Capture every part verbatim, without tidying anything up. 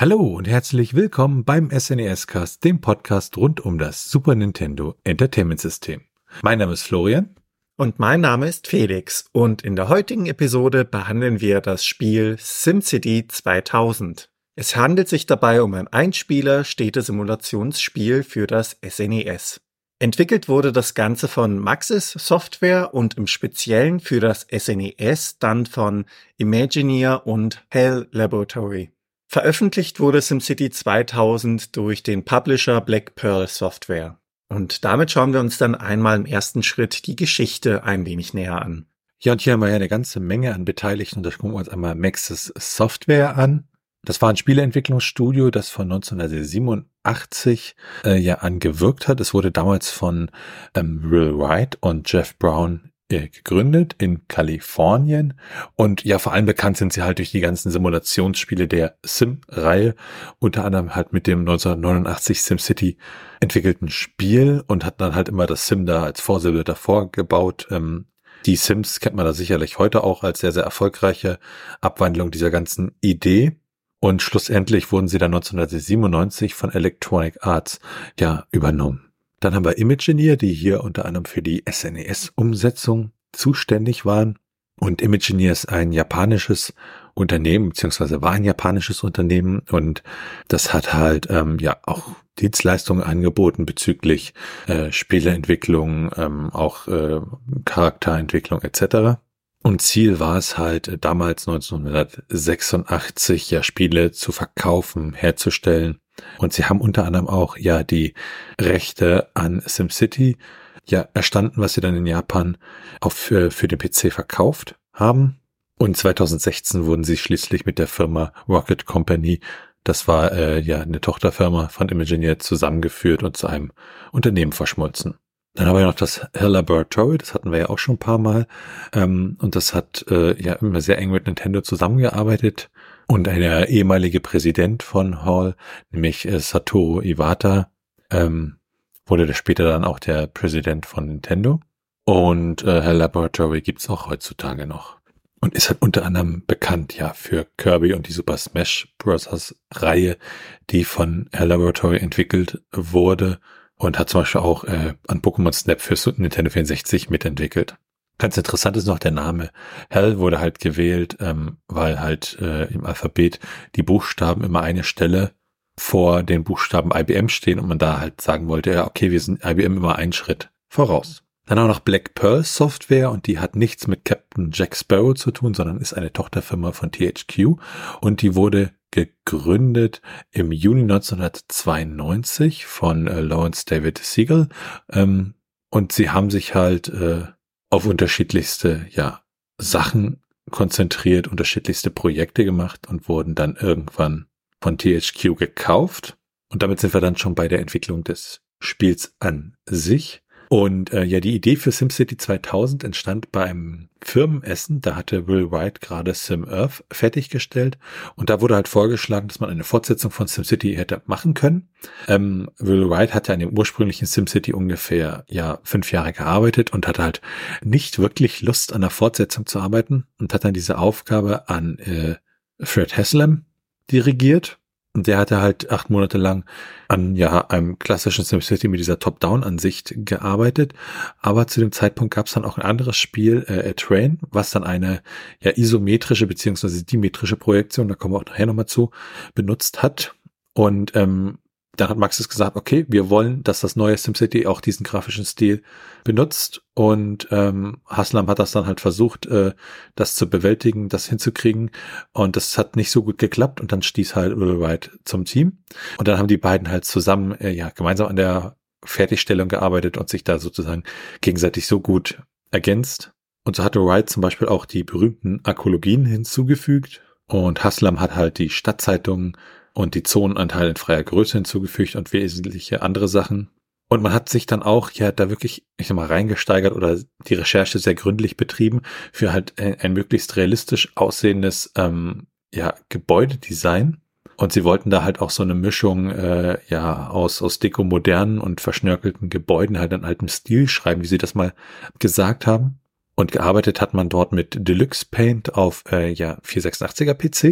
Hallo und herzlich willkommen beim S N E S-Cast, dem Podcast rund um das Super Nintendo Entertainment System. Mein Name ist Florian. Und mein Name ist Felix. Und in der heutigen Episode behandeln wir das Spiel SimCity zweitausend. Es handelt sich dabei um ein Einspieler-Städte-Simulationsspiel für das S N E S. Entwickelt wurde das Ganze von Maxis Software und im Speziellen für das S N E S dann von Imagineer und HAL Laboratory. Veröffentlicht wurde SimCity zweitausend durch den Publisher Black Pearl Software. Und damit schauen wir uns dann einmal im ersten Schritt die Geschichte ein wenig näher an. Ja, und hier haben wir ja eine ganze Menge an Beteiligten und da gucken wir uns einmal Maxis Software an. Das war ein Spieleentwicklungsstudio, das von neunzehnhundertsiebenundachtzig äh, ja angewirkt hat. Es wurde damals von ähm, Will Wright und Jeff Brown gegründet in Kalifornien und ja, vor allem bekannt sind sie halt durch die ganzen Simulationsspiele der Sim-Reihe, unter anderem halt mit dem neunzehnhundertneunundachtzig SimCity entwickelten Spiel und hat dann halt immer das Sim da als Vorsilbe davor gebaut. Ähm, die Sims kennt man da sicherlich heute auch als sehr, sehr erfolgreiche Abwandlung dieser ganzen Idee und schlussendlich wurden sie dann neunzehnhundertsiebenundneunzig von Electronic Arts ja übernommen. Dann haben wir Imagineer, die hier unter anderem für die S N E S-Umsetzung zuständig waren. Und Imagineer ist ein japanisches Unternehmen, beziehungsweise war ein japanisches Unternehmen. Und das hat halt ähm, ja auch Dienstleistungen angeboten bezüglich äh, Spieleentwicklung, ähm, auch äh, Charakterentwicklung et cetera. Und Ziel war es halt äh, damals neunzehnhundertsechsundachtzig ja Spiele zu verkaufen, herzustellen. Und sie haben unter anderem auch ja die Rechte an SimCity ja erstanden, was sie dann in Japan auch für, für den P C verkauft haben. Und zweitausendsechzehn wurden sie schließlich mit der Firma Rocket Company, das war äh, ja eine Tochterfirma von Imagineer, zusammengeführt und zu einem Unternehmen verschmolzen. Dann haben wir noch das HAL Laboratory, das hatten wir ja auch schon ein paar Mal. Ähm, und das hat äh, ja immer sehr eng mit Nintendo zusammengearbeitet. Und der ehemalige Präsident von HAL, nämlich äh, Satoru Iwata, ähm, wurde der später dann auch der Präsident von Nintendo. Und äh, HAL Laboratory gibt's auch heutzutage noch. Und ist halt unter anderem bekannt ja für Kirby und die Super Smash Bros. Reihe, die von HAL Laboratory entwickelt wurde. Und hat zum Beispiel auch äh, an Pokémon Snap für Nintendo vierundsechzig mitentwickelt. Ganz interessant ist noch der Name. HAL wurde halt gewählt, ähm, weil halt äh, im Alphabet die Buchstaben immer eine Stelle vor den Buchstaben I B M stehen und man da halt sagen wollte, ja okay, wir sind I B M immer einen Schritt voraus. Dann auch noch Black Pearl Software und die hat nichts mit Captain Jack Sparrow zu tun, sondern ist eine Tochterfirma von T H Q und die wurde gegründet im Juni neunzehnhundertzweiundneunzig von äh, Lawrence David Siegel ähm, und sie haben sich halt äh, auf unterschiedlichste ja Sachen konzentriert, unterschiedlichste Projekte gemacht und wurden dann irgendwann von T H Q gekauft. Und damit sind wir dann schon bei der Entwicklung des Spiels an sich. Und äh, ja, die Idee für SimCity zweitausend entstand beim Firmenessen. Da hatte Will Wright gerade SimEarth fertiggestellt. Und da wurde halt vorgeschlagen, dass man eine Fortsetzung von SimCity hätte machen können. Ähm, Will Wright hatte an dem ursprünglichen SimCity ungefähr ja fünf Jahre gearbeitet und hatte halt nicht wirklich Lust an der Fortsetzung zu arbeiten und hat dann diese Aufgabe an äh, Fred Haslam dirigiert. Und der hatte halt acht Monate lang an ja einem klassischen SimCity mit dieser Top-Down-Ansicht gearbeitet. Aber zu dem Zeitpunkt gab es dann auch ein anderes Spiel, äh, A Train, was dann eine ja isometrische beziehungsweise dimetrische Projektion, da kommen wir auch nachher nochmal zu, benutzt hat. Und ähm, dann hat Maxis gesagt, okay, wir wollen, dass das neue SimCity auch diesen grafischen Stil benutzt. Und ähm, Haslam hat das dann halt versucht, äh, das zu bewältigen, das hinzukriegen. Und das hat nicht so gut geklappt. Und dann stieß halt Will Wright zum Team. Und dann haben die beiden halt zusammen, äh, ja, gemeinsam an der Fertigstellung gearbeitet und sich da sozusagen gegenseitig so gut ergänzt. Und so hatte Wright zum Beispiel auch die berühmten Arkologien hinzugefügt. Und Haslam hat halt die Stadtzeitungen und die Zonenanteile in freier Größe hinzugefügt und wesentliche andere Sachen. Und man hat sich dann auch ja da wirklich, ich sag mal, reingesteigert oder die Recherche sehr gründlich betrieben für halt ein, ein möglichst realistisch aussehendes ähm, ja Gebäudedesign. Und sie wollten da halt auch so eine Mischung äh, ja aus aus dekomodernen und verschnörkelten Gebäuden halt in altem Stil schreiben, wie sie das mal gesagt haben. Und gearbeitet hat man dort mit Deluxe Paint auf äh, ja vierhundertsechsundachtziger P Cs.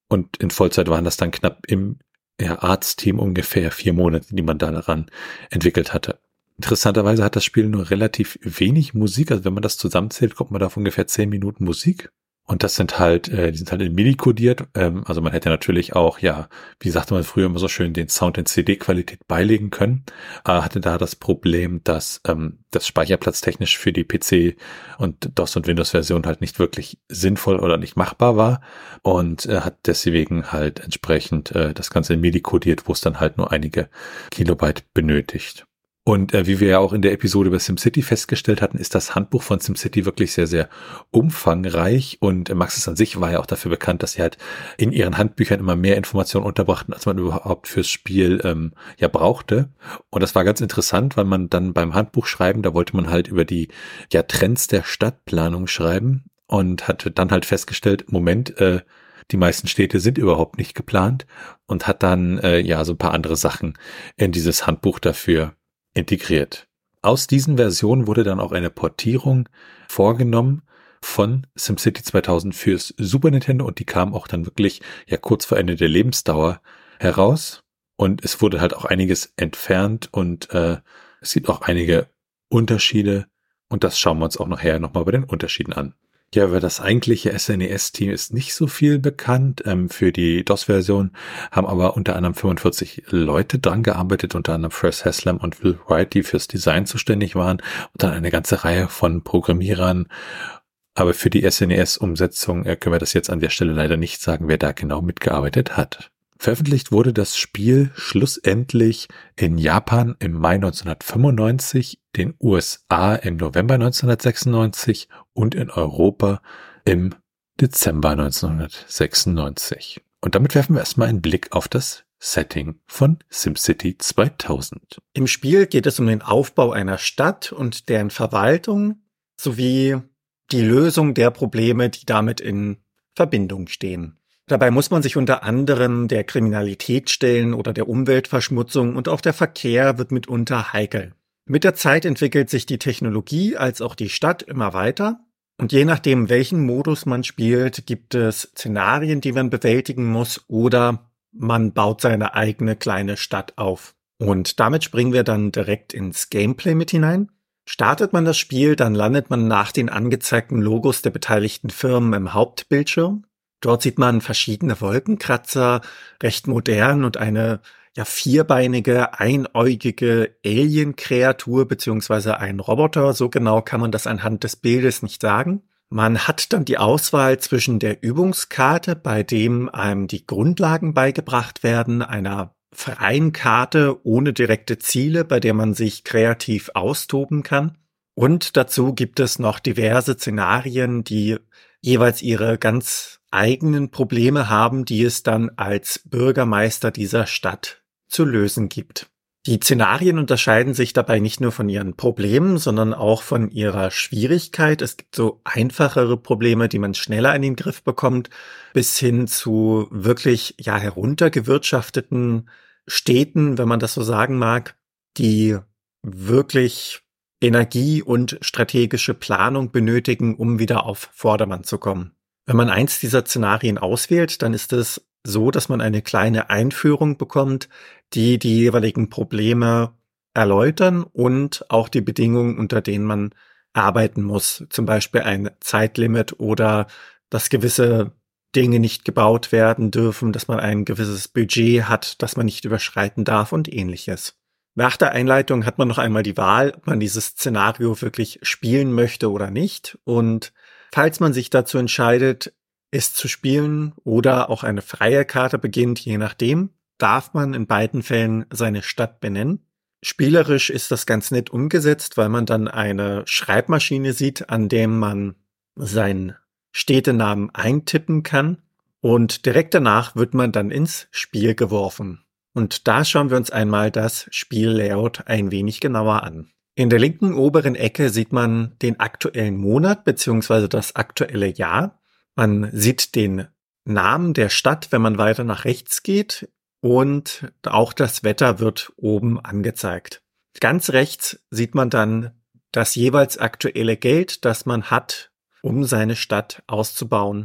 Und in Vollzeit waren das dann knapp im ja, Arztteam ungefähr vier Monate, die man daran entwickelt hatte. Interessanterweise hat das Spiel nur relativ wenig Musik. Also wenn man das zusammenzählt, kommt man da auf ungefähr zehn Minuten Musik. Und das sind halt, äh, die sind halt in MIDI kodiert. Ähm, also man hätte natürlich auch, ja, wie sagte man früher immer so schön, den Sound in C D-Qualität beilegen können. Aber hatte da das Problem, dass ähm, das speicherplatztechnisch für die P C- und DOS- und Windows-Version halt nicht wirklich sinnvoll oder nicht machbar war. Und äh, hat deswegen halt entsprechend äh, das Ganze in MIDI kodiert, wo es dann halt nur einige Kilobyte benötigt. Und äh, wie wir ja auch in der Episode über SimCity festgestellt hatten, ist das Handbuch von SimCity wirklich sehr, sehr umfangreich. Und äh, Maxis an sich war ja auch dafür bekannt, dass sie halt in ihren Handbüchern immer mehr Informationen unterbrachten, als man überhaupt fürs Spiel ähm, ja brauchte. Und das war ganz interessant, weil man dann beim Handbuch schreiben, da wollte man halt über die ja Trends der Stadtplanung schreiben und hatte dann halt festgestellt, Moment, äh, die meisten Städte sind überhaupt nicht geplant, und hat dann äh, ja so ein paar andere Sachen in dieses Handbuch dafür integriert. Aus diesen Versionen wurde dann auch eine Portierung vorgenommen von SimCity zweitausend fürs Super Nintendo, und die kam auch dann wirklich ja kurz vor Ende der Lebensdauer heraus, und es wurde halt auch einiges entfernt, und äh, es gibt auch einige Unterschiede, und das schauen wir uns auch nachher nochmal bei den Unterschieden an. Ja, über das eigentliche S N E S-Team ist nicht so viel bekannt. Ähm, für die DOS-Version haben aber unter anderem fünfundvierzig Leute dran gearbeitet, unter anderem Fred Haslam und Will Wright, die fürs Design zuständig waren, und dann eine ganze Reihe von Programmierern. Aber für die S N E S-Umsetzung äh, können wir das jetzt an der Stelle leider nicht sagen, wer da genau mitgearbeitet hat. Veröffentlicht wurde das Spiel schlussendlich in Japan im Mai neunzehnhundertfünfundneunzig, den U S A im November neunzehnhundertsechsundneunzig und in Europa im Dezember neunzehnhundertsechsundneunzig. Und damit werfen wir erstmal einen Blick auf das Setting von SimCity zweitausend. Im Spiel geht es um den Aufbau einer Stadt und deren Verwaltung sowie die Lösung der Probleme, die damit in Verbindung stehen. Dabei muss man sich unter anderem der Kriminalität stellen oder der Umweltverschmutzung, und auch der Verkehr wird mitunter heikel. Mit der Zeit entwickelt sich die Technologie als auch die Stadt immer weiter, und je nachdem, welchen Modus man spielt, gibt es Szenarien, die man bewältigen muss, oder man baut seine eigene kleine Stadt auf. Und damit springen wir dann direkt ins Gameplay mit hinein. Startet man das Spiel, dann landet man nach den angezeigten Logos der beteiligten Firmen im Hauptbildschirm. Dort sieht man verschiedene Wolkenkratzer, recht modern, und eine ja vierbeinige, einäugige Alien-Kreatur beziehungsweise ein Roboter. So genau kann man das anhand des Bildes nicht sagen. Man hat dann die Auswahl zwischen der Übungskarte, bei dem einem die Grundlagen beigebracht werden, einer freien Karte ohne direkte Ziele, bei der man sich kreativ austoben kann. Und dazu gibt es noch diverse Szenarien, die jeweils ihre ganz eigenen Probleme haben, die es dann als Bürgermeister dieser Stadt zu lösen gibt. Die Szenarien unterscheiden sich dabei nicht nur von ihren Problemen, sondern auch von ihrer Schwierigkeit. Es gibt so einfachere Probleme, die man schneller in den Griff bekommt, bis hin zu wirklich ja heruntergewirtschafteten Städten, wenn man das so sagen mag, die wirklich Energie und strategische Planung benötigen, um wieder auf Vordermann zu kommen. Wenn man eins dieser Szenarien auswählt, dann ist es so, dass man eine kleine Einführung bekommt, die die jeweiligen Probleme erläutern und auch die Bedingungen, unter denen man arbeiten muss. Zum Beispiel ein Zeitlimit oder dass gewisse Dinge nicht gebaut werden dürfen, dass man ein gewisses Budget hat, das man nicht überschreiten darf und ähnliches. Nach der Einleitung hat man noch einmal die Wahl, ob man dieses Szenario wirklich spielen möchte oder nicht. Und falls man sich dazu entscheidet, es zu spielen oder auch eine freie Karte beginnt, je nachdem, darf man in beiden Fällen seine Stadt benennen. Spielerisch ist das ganz nett umgesetzt, weil man dann eine Schreibmaschine sieht, an der man seinen Städtenamen eintippen kann, und direkt danach wird man dann ins Spiel geworfen. Und da schauen wir uns einmal das Spiellayout ein wenig genauer an. In der linken oberen Ecke sieht man den aktuellen Monat bzw. das aktuelle Jahr. Man sieht den Namen der Stadt, wenn man weiter nach rechts geht, und auch das Wetter wird oben angezeigt. Ganz rechts sieht man dann das jeweils aktuelle Geld, das man hat, um seine Stadt auszubauen.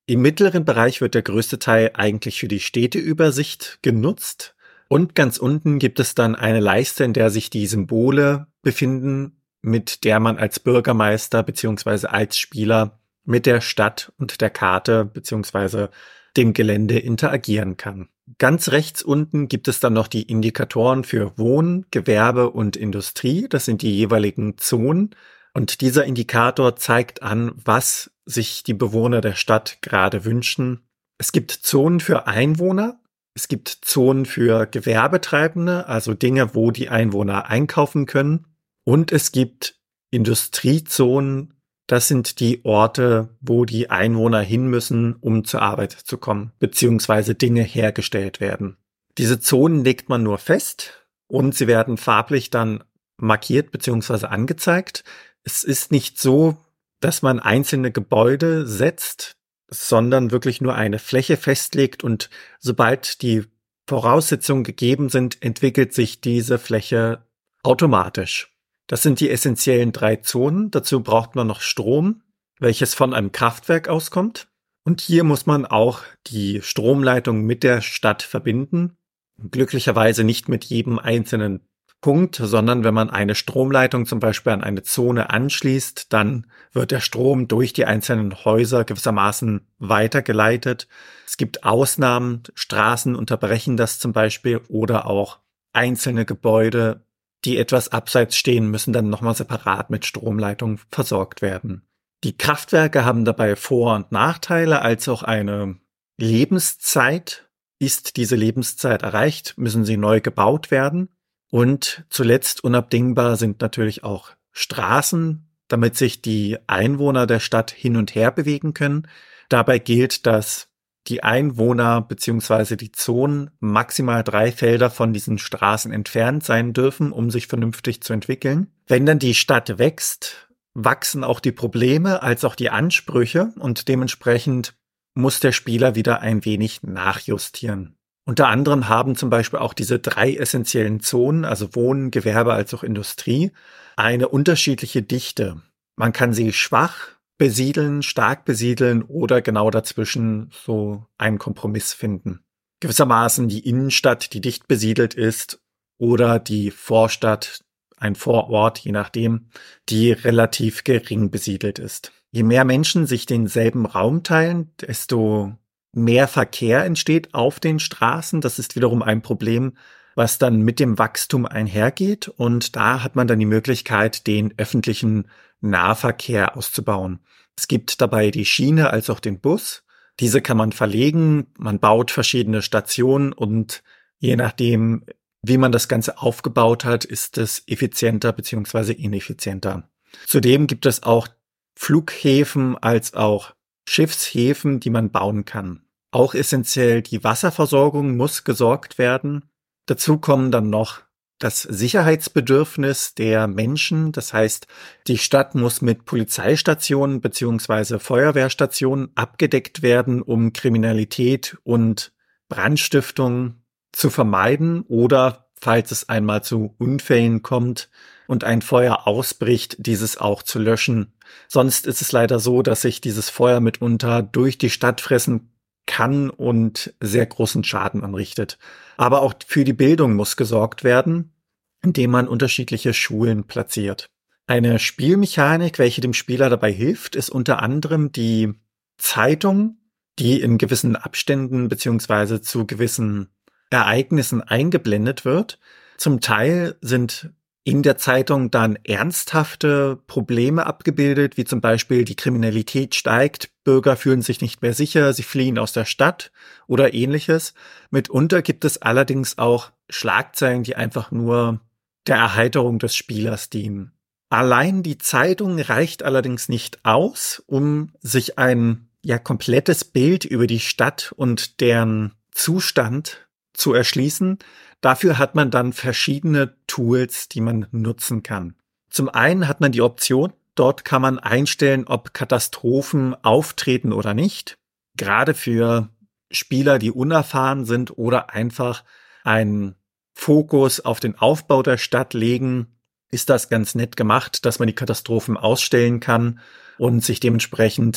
Im mittleren Bereich wird der größte Teil eigentlich für die Städteübersicht genutzt. Und ganz unten gibt es dann eine Leiste, in der sich die Symbole befinden, mit der man als Bürgermeister bzw. als Spieler mit der Stadt und der Karte bzw. dem Gelände interagieren kann. Ganz rechts unten gibt es dann noch die Indikatoren für Wohnen, Gewerbe und Industrie. Das sind die jeweiligen Zonen. Und dieser Indikator zeigt an, was sich die Bewohner der Stadt gerade wünschen. Es gibt Zonen für Einwohner. Es gibt Zonen für Gewerbetreibende, also Dinge, wo die Einwohner einkaufen können. Und es gibt Industriezonen, das sind die Orte, wo die Einwohner hin müssen, um zur Arbeit zu kommen, beziehungsweise Dinge hergestellt werden. Diese Zonen legt man nur fest und sie werden farblich dann markiert beziehungsweise angezeigt. Es ist nicht so, dass man einzelne Gebäude setzt, sondern wirklich nur eine Fläche festlegt und sobald die Voraussetzungen gegeben sind, entwickelt sich diese Fläche automatisch. Das sind die essentiellen drei Zonen. Dazu braucht man noch Strom, welches von einem Kraftwerk auskommt. Und hier muss man auch die Stromleitung mit der Stadt verbinden. Glücklicherweise nicht mit jedem einzelnen Punkt, sondern wenn man eine Stromleitung zum Beispiel an eine Zone anschließt, dann wird der Strom durch die einzelnen Häuser gewissermaßen weitergeleitet. Es gibt Ausnahmen, Straßen unterbrechen das zum Beispiel oder auch einzelne Gebäude, die etwas abseits stehen, müssen dann nochmal separat mit Stromleitung versorgt werden. Die Kraftwerke haben dabei Vor- und Nachteile, als auch eine Lebenszeit. Ist diese Lebenszeit erreicht, müssen sie neu gebaut werden. Und zuletzt unabdingbar sind natürlich auch Straßen, damit sich die Einwohner der Stadt hin und her bewegen können. Dabei gilt, dass die Einwohner bzw. die Zonen maximal drei Felder von diesen Straßen entfernt sein dürfen, um sich vernünftig zu entwickeln. Wenn dann die Stadt wächst, wachsen auch die Probleme als auch die Ansprüche und dementsprechend muss der Spieler wieder ein wenig nachjustieren. Unter anderem haben zum Beispiel auch diese drei essentiellen Zonen, also Wohnen, Gewerbe als auch Industrie, eine unterschiedliche Dichte. Man kann sie schwach besiedeln, stark besiedeln oder genau dazwischen so einen Kompromiss finden. Gewissermaßen die Innenstadt, die dicht besiedelt ist, oder die Vorstadt, ein Vorort, je nachdem, die relativ gering besiedelt ist. Je mehr Menschen sich denselben Raum teilen, desto mehr Verkehr entsteht auf den Straßen. Das ist wiederum ein Problem, was dann mit dem Wachstum einhergeht. Und da hat man dann die Möglichkeit, den öffentlichen Nahverkehr auszubauen. Es gibt dabei die Schiene als auch den Bus. Diese kann man verlegen. Man baut verschiedene Stationen und je nachdem, wie man das Ganze aufgebaut hat, ist es effizienter bzw. ineffizienter. Zudem gibt es auch Flughäfen als auch Schiffshäfen, die man bauen kann. Auch essentiell die Wasserversorgung muss gesorgt werden. Dazu kommen dann noch das Sicherheitsbedürfnis der Menschen. Das heißt, die Stadt muss mit Polizeistationen bzw. Feuerwehrstationen abgedeckt werden, um Kriminalität und Brandstiftung zu vermeiden oder, falls es einmal zu Unfällen kommt und ein Feuer ausbricht, dieses auch zu löschen. Sonst ist es leider so, dass sich dieses Feuer mitunter durch die Stadt fressen kann und sehr großen Schaden anrichtet. Aber auch für die Bildung muss gesorgt werden, indem man unterschiedliche Schulen platziert. Eine Spielmechanik, welche dem Spieler dabei hilft, ist unter anderem die Zeitung, die in gewissen Abständen beziehungsweise zu gewissen Ereignissen eingeblendet wird. Zum Teil sind in der Zeitung dann ernsthafte Probleme abgebildet, wie zum Beispiel die Kriminalität steigt, Bürger fühlen sich nicht mehr sicher, sie fliehen aus der Stadt oder ähnliches. Mitunter gibt es allerdings auch Schlagzeilen, die einfach nur der Erheiterung des Spielers dienen. Allein die Zeitung reicht allerdings nicht aus, um sich ein ja komplettes Bild über die Stadt und deren Zustand zu erschließen. Dafür hat man dann verschiedene Tools, die man nutzen kann. Zum einen hat man die Option, dort kann man einstellen, ob Katastrophen auftreten oder nicht. Gerade für Spieler, die unerfahren sind oder einfach einen Fokus auf den Aufbau der Stadt legen, ist das ganz nett gemacht, dass man die Katastrophen ausstellen kann und sich dementsprechend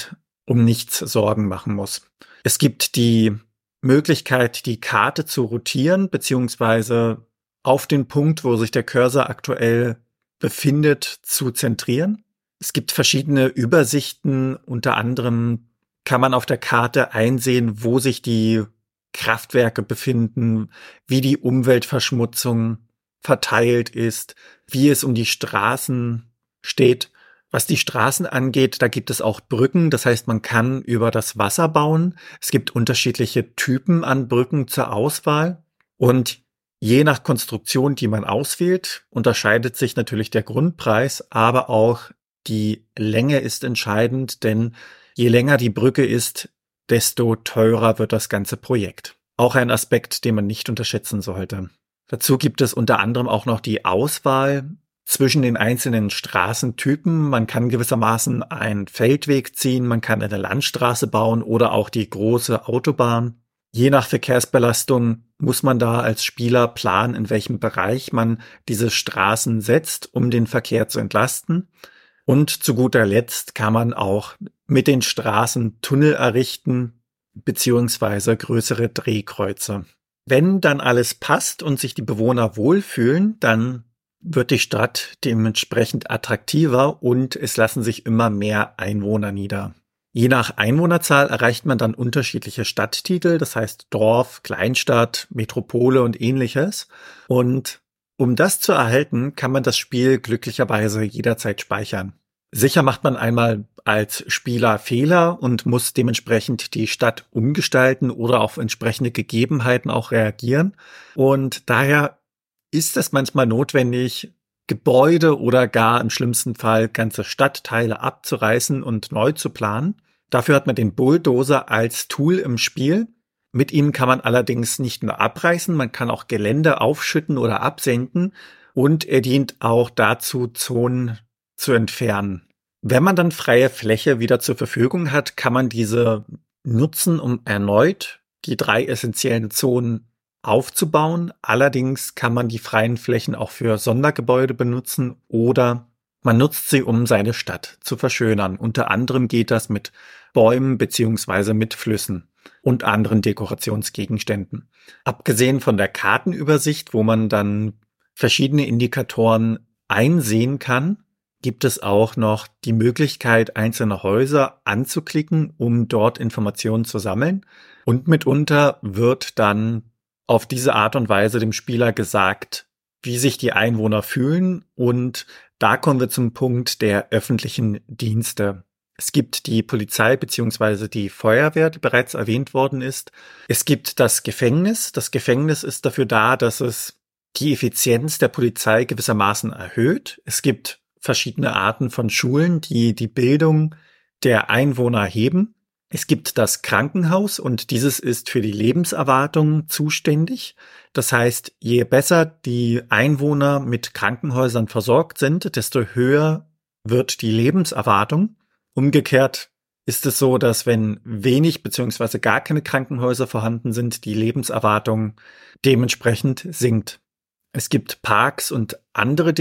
um nichts Sorgen machen muss. Es gibt die Möglichkeit, die Karte zu rotieren, beziehungsweise auf den Punkt, wo sich der Cursor aktuell befindet, zu zentrieren. Es gibt verschiedene Übersichten, unter anderem kann man auf der Karte einsehen, wo sich die Kraftwerke befinden, wie die Umweltverschmutzung verteilt ist, wie es um die Straßen steht. Was die Straßen angeht, da gibt es auch Brücken, das heißt, man kann über das Wasser bauen. Es gibt unterschiedliche Typen an Brücken zur Auswahl und je nach Konstruktion, die man auswählt, unterscheidet sich natürlich der Grundpreis, aber auch die Länge ist entscheidend, denn je länger die Brücke ist, desto teurer wird das ganze Projekt. Auch ein Aspekt, den man nicht unterschätzen sollte. Dazu gibt es unter anderem auch noch die Auswahl zwischen den einzelnen Straßentypen. Man kann gewissermaßen einen Feldweg ziehen, man kann eine Landstraße bauen oder auch die große Autobahn. Je nach Verkehrsbelastung muss man da als Spieler planen, in welchem Bereich man diese Straßen setzt, um den Verkehr zu entlasten. Und zu guter Letzt kann man auch mit den Straßen Tunnel errichten, beziehungsweise größere Drehkreuze. Wenn dann alles passt und sich die Bewohner wohlfühlen, dann wird die Stadt dementsprechend attraktiver und es lassen sich immer mehr Einwohner nieder. Je nach Einwohnerzahl erreicht man dann unterschiedliche Stadttitel, das heißt Dorf, Kleinstadt, Metropole und ähnliches. Und um das zu erhalten, kann man das Spiel glücklicherweise jederzeit speichern. Sicher macht man einmal als Spieler Fehler und muss dementsprechend die Stadt umgestalten oder auf entsprechende Gegebenheiten auch reagieren. Und daher ist es manchmal notwendig, Gebäude oder gar im schlimmsten Fall ganze Stadtteile abzureißen und neu zu planen. Dafür hat man den Bulldozer als Tool im Spiel. Mit ihm kann man allerdings nicht nur abreißen, man kann auch Gelände aufschütten oder absenken und er dient auch dazu, Zonen zu entfernen. Wenn man dann freie Fläche wieder zur Verfügung hat, kann man diese nutzen, um erneut die drei essentiellen Zonen aufzubauen. Allerdings kann man die freien Flächen auch für Sondergebäude benutzen oder man nutzt sie, um seine Stadt zu verschönern. Unter anderem geht das mit Bäumen beziehungsweise mit Flüssen und anderen Dekorationsgegenständen. Abgesehen von der Kartenübersicht, wo man dann verschiedene Indikatoren einsehen kann, gibt es auch noch die Möglichkeit, einzelne Häuser anzuklicken, um dort Informationen zu sammeln. Und mitunter wird dann auf diese Art und Weise dem Spieler gesagt, wie sich die Einwohner fühlen. Und da kommen wir zum Punkt der öffentlichen Dienste. Es gibt die Polizei bzw. die Feuerwehr, die bereits erwähnt worden ist. Es gibt das Gefängnis. Das Gefängnis ist dafür da, dass es die Effizienz der Polizei gewissermaßen erhöht. Es gibt verschiedene Arten von Schulen, die die Bildung der Einwohner heben. Es gibt das Krankenhaus und dieses ist für die Lebenserwartung zuständig. Das heißt, je besser die Einwohner mit Krankenhäusern versorgt sind, desto höher wird die Lebenserwartung. Umgekehrt ist es so, dass wenn wenig bzw. gar keine Krankenhäuser vorhanden sind, die Lebenserwartung dementsprechend sinkt. Es gibt Parks und andere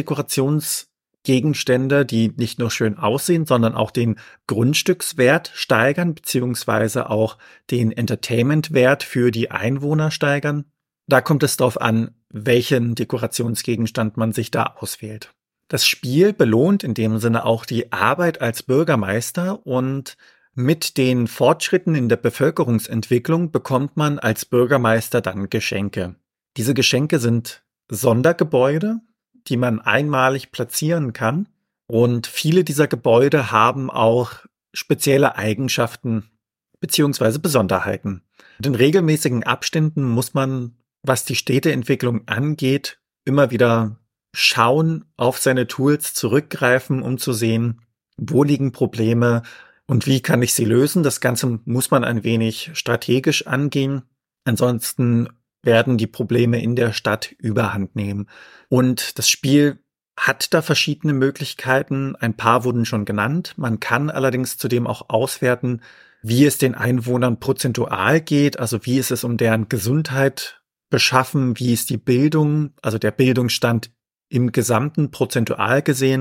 Dekorationsgegenstände, die nicht nur schön aussehen, sondern auch den Grundstückswert steigern, beziehungsweise auch den Entertainmentwert für die Einwohner steigern. Da kommt es darauf an, welchen Dekorationsgegenstand man sich da auswählt. Das Spiel belohnt in dem Sinne auch die Arbeit als Bürgermeister und mit den Fortschritten in der Bevölkerungsentwicklung bekommt man als Bürgermeister dann Geschenke. Diese Geschenke sind Sondergebäude, die man einmalig platzieren kann. Und viele dieser Gebäude haben auch spezielle Eigenschaften beziehungsweise Besonderheiten. In regelmäßigen Abständen muss man, was die Städteentwicklung angeht, immer wieder schauen, auf seine Tools zurückgreifen, um zu sehen, wo liegen Probleme und wie kann ich sie lösen. Das Ganze muss man ein wenig strategisch angehen. Ansonsten werden die Probleme in der Stadt überhand nehmen. Und das Spiel hat da verschiedene Möglichkeiten. Ein paar wurden schon genannt. Man kann allerdings zudem auch auswerten, wie es den Einwohnern prozentual geht, also wie ist es um deren Gesundheit beschaffen, wie ist die Bildung, also der Bildungsstand im Gesamten prozentual gesehen.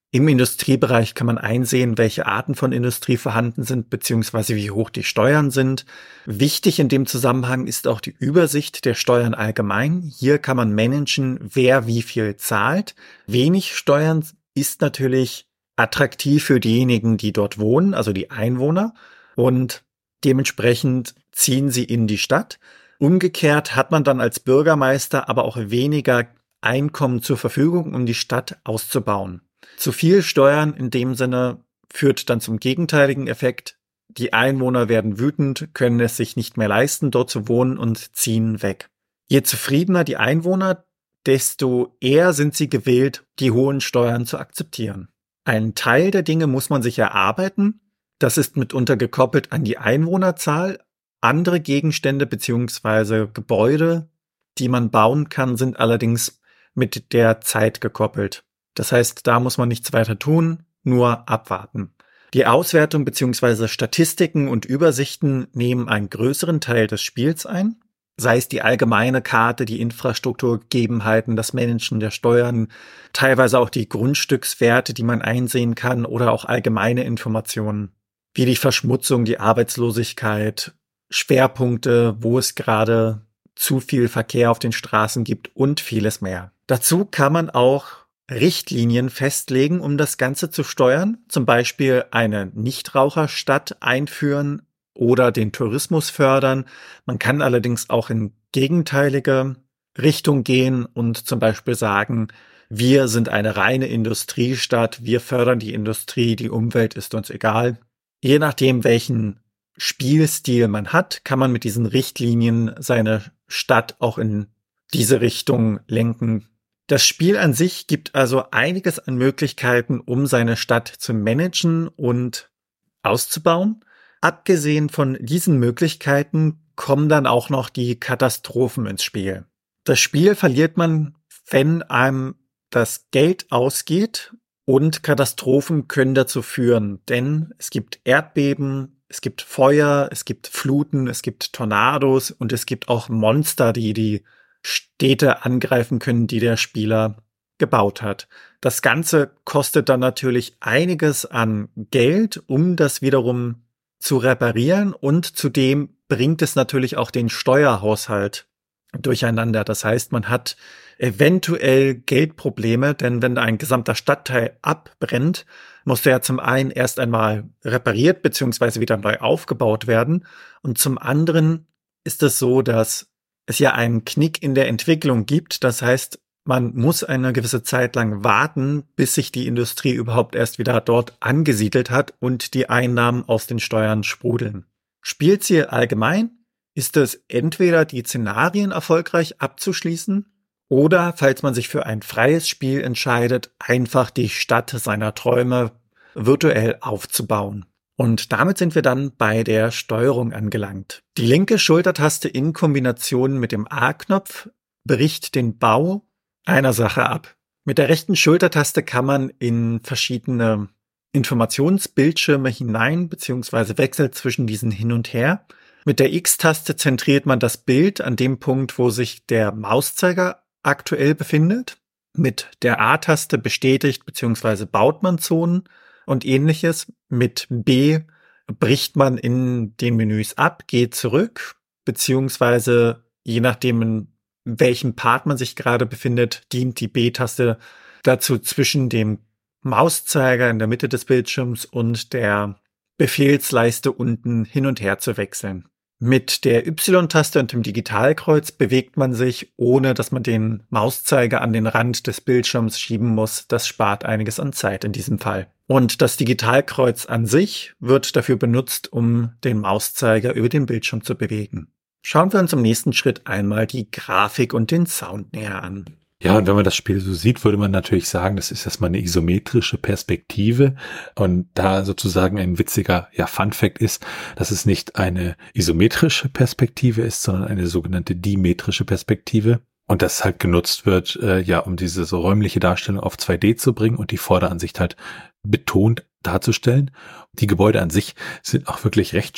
Im Industriebereich kann man einsehen, welche Arten von Industrie vorhanden sind, beziehungsweise wie hoch die Steuern sind. Wichtig in dem Zusammenhang ist auch die Übersicht der Steuern allgemein. Hier kann man managen, wer wie viel zahlt. Wenig Steuern ist natürlich attraktiv für diejenigen, die dort wohnen, also die Einwohner. Und dementsprechend ziehen sie in die Stadt. Umgekehrt hat man dann als Bürgermeister aber auch weniger Einkommen zur Verfügung, um die Stadt auszubauen. Zu viel Steuern in dem Sinne führt dann zum gegenteiligen Effekt. Die Einwohner werden wütend, können es sich nicht mehr leisten, dort zu wohnen und ziehen weg. Je zufriedener die Einwohner, desto eher sind sie gewillt, die hohen Steuern zu akzeptieren. Einen Teil der Dinge muss man sich erarbeiten. Das ist mitunter gekoppelt an die Einwohnerzahl. Andere Gegenstände bzw. Gebäude, die man bauen kann, sind allerdings mit der Zeit gekoppelt. Das heißt, da muss man nichts weiter tun, nur abwarten. Die Auswertung bzw. Statistiken und Übersichten nehmen einen größeren Teil des Spiels ein, sei es die allgemeine Karte, die Infrastrukturgegebenheiten, das Managen der Steuern, teilweise auch die Grundstückswerte, die man einsehen kann, oder auch allgemeine Informationen, wie die Verschmutzung, die Arbeitslosigkeit, Schwerpunkte, wo es gerade zu viel Verkehr auf den Straßen gibt und vieles mehr. Dazu kann man auch Richtlinien festlegen, um das Ganze zu steuern, zum Beispiel eine Nichtraucherstadt einführen oder den Tourismus fördern. Man kann allerdings auch in gegenteilige Richtung gehen und zum Beispiel sagen, wir sind eine reine Industriestadt, wir fördern die Industrie, die Umwelt ist uns egal. Je nachdem, welchen Spielstil man hat, kann man mit diesen Richtlinien seine Stadt auch in diese Richtung lenken. Das Spiel an sich gibt also einiges an Möglichkeiten, um seine Stadt zu managen und auszubauen. Abgesehen von diesen Möglichkeiten kommen dann auch noch die Katastrophen ins Spiel. Das Spiel verliert man, wenn einem das Geld ausgeht, und Katastrophen können dazu führen, denn es gibt Erdbeben, es gibt Feuer, es gibt Fluten, es gibt Tornados und es gibt auch Monster, die die Städte angreifen können, die der Spieler gebaut hat. Das Ganze kostet dann natürlich einiges an Geld, um das wiederum zu reparieren, und zudem bringt es natürlich auch den Steuerhaushalt durcheinander. Das heißt, man hat eventuell Geldprobleme, denn wenn ein gesamter Stadtteil abbrennt, muss der ja zum einen erst einmal repariert bzw. wieder neu aufgebaut werden, und zum anderen ist es so, dass es ja einen Knick in der Entwicklung gibt. Das heißt, man muss eine gewisse Zeit lang warten, bis sich die Industrie überhaupt erst wieder dort angesiedelt hat und die Einnahmen aus den Steuern sprudeln. Spielziel allgemein ist es, entweder die Szenarien erfolgreich abzuschließen oder, falls man sich für ein freies Spiel entscheidet, einfach die Stadt seiner Träume virtuell aufzubauen. Und damit sind wir dann bei der Steuerung angelangt. Die linke Schultertaste in Kombination mit dem A-Knopf bricht den Bau einer Sache ab. Mit der rechten Schultertaste kann man in verschiedene Informationsbildschirme hinein bzw. wechselt zwischen diesen hin und her. Mit der X-Taste zentriert man das Bild an dem Punkt, wo sich der Mauszeiger aktuell befindet. Mit der A-Taste bestätigt bzw. baut man Zonen und ähnliches. Mit B bricht man in den Menüs ab, geht zurück, beziehungsweise je nachdem, in welchem Part man sich gerade befindet, dient die B-Taste dazu, zwischen dem Mauszeiger in der Mitte des Bildschirms und der Befehlsleiste unten hin und her zu wechseln. Mit der Y-Taste und dem Digitalkreuz bewegt man sich, ohne dass man den Mauszeiger an den Rand des Bildschirms schieben muss. Das spart einiges an Zeit in diesem Fall. Und das Digitalkreuz an sich wird dafür benutzt, um den Mauszeiger über den Bildschirm zu bewegen. Schauen wir uns im nächsten Schritt einmal die Grafik und den Sound näher an. Ja, und wenn man das Spiel so sieht, würde man natürlich sagen, das ist erstmal eine isometrische Perspektive. Und da sozusagen ein witziger, ja, Fun-Fact ist, dass es nicht eine isometrische Perspektive ist, sondern eine sogenannte dimetrische Perspektive. Und das halt genutzt wird, äh, ja, um diese so räumliche Darstellung auf zwei D zu bringen und die Vorderansicht halt betont darzustellen. Die Gebäude an sich sind auch wirklich recht schön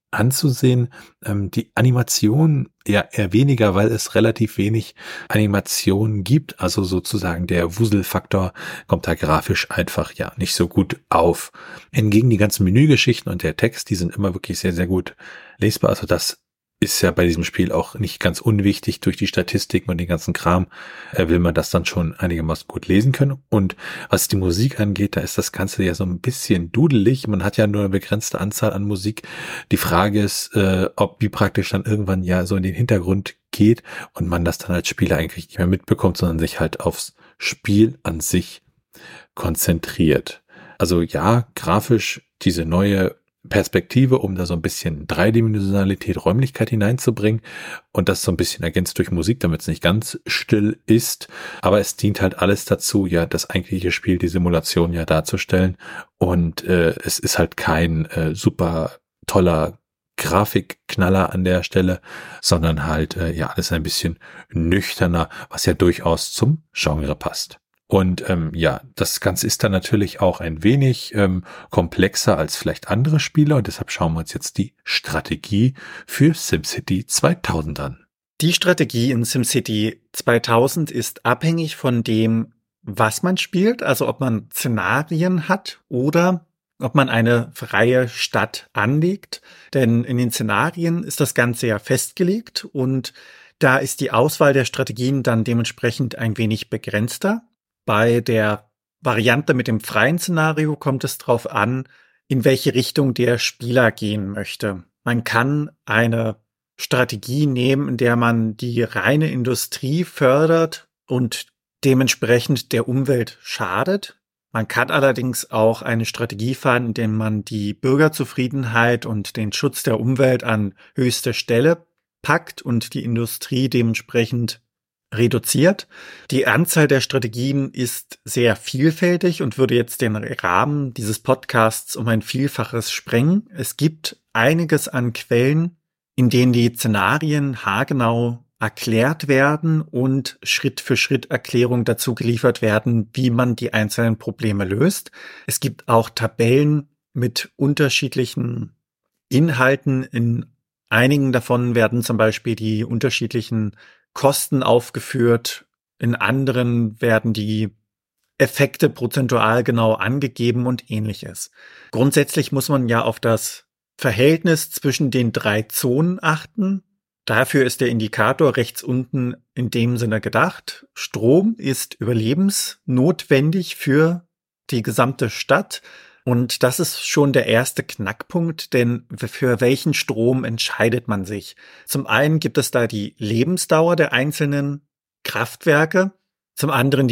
anzusehen. Ähm, die Animation eher, eher weniger, weil es relativ wenig Animationen gibt. Also sozusagen der Wuselfaktor kommt da grafisch einfach ja nicht so gut auf. Hingegen die ganzen Menügeschichten und der Text, die sind immer wirklich sehr, sehr gut lesbar. Also das ist ja bei diesem Spiel auch nicht ganz unwichtig. Durch die Statistiken und den ganzen Kram äh, will man das dann schon einigermaßen gut lesen können. Und was die Musik angeht, da ist das Ganze ja so ein bisschen dudelig. Man hat ja nur eine begrenzte Anzahl an Musik. Die Frage ist, äh, ob die praktisch dann irgendwann ja so in den Hintergrund geht und man das dann als Spieler eigentlich nicht mehr mitbekommt, sondern sich halt aufs Spiel an sich konzentriert. Also ja, grafisch diese neue Perspektive, um da so ein bisschen Dreidimensionalität, Räumlichkeit hineinzubringen und das so ein bisschen ergänzt durch Musik, damit es nicht ganz still ist. Aber es dient halt alles dazu, ja, das eigentliche Spiel, die Simulation ja darzustellen. Und äh, es ist halt kein äh, super toller Grafikknaller an der Stelle, sondern halt äh, ja alles ein bisschen nüchterner, was ja durchaus zum Genre passt. Und ähm, ja, das Ganze ist dann natürlich auch ein wenig ähm, komplexer als vielleicht andere Spiele und deshalb schauen wir uns jetzt die Strategie für SimCity zweitausend an. Die Strategie in SimCity zweitausend ist abhängig von dem, was man spielt, also ob man Szenarien hat oder ob man eine freie Stadt anlegt. Denn in den Szenarien ist das Ganze ja festgelegt und da ist die Auswahl der Strategien dann dementsprechend ein wenig begrenzter. Bei der Variante mit dem freien Szenario kommt es darauf an, in welche Richtung der Spieler gehen möchte. Man kann eine Strategie nehmen, in der man die reine Industrie fördert und dementsprechend der Umwelt schadet. Man kann allerdings auch eine Strategie fahren, in der man die Bürgerzufriedenheit und den Schutz der Umwelt an höchste Stelle packt und die Industrie dementsprechend reduziert. Die Anzahl der Strategien ist sehr vielfältig und würde jetzt den Rahmen dieses Podcasts um ein Vielfaches sprengen. Es gibt einiges an Quellen, in denen die Szenarien haargenau erklärt werden und Schritt für Schritt Erklärungen dazu geliefert werden, wie man die einzelnen Probleme löst. Es gibt auch Tabellen mit unterschiedlichen Inhalten. In einigen davon werden zum Beispiel die unterschiedlichen Kosten aufgeführt, in anderen werden die Effekte prozentual genau angegeben und ähnliches. Grundsätzlich muss man ja auf das Verhältnis zwischen den drei Zonen achten. Dafür ist der Indikator rechts unten in dem Sinne gedacht. Strom ist überlebensnotwendig für die gesamte Stadt. Und das ist schon der erste Knackpunkt, denn für welchen Strom entscheidet man sich? Zum einen gibt es da die Lebensdauer der einzelnen Kraftwerke, zum anderen die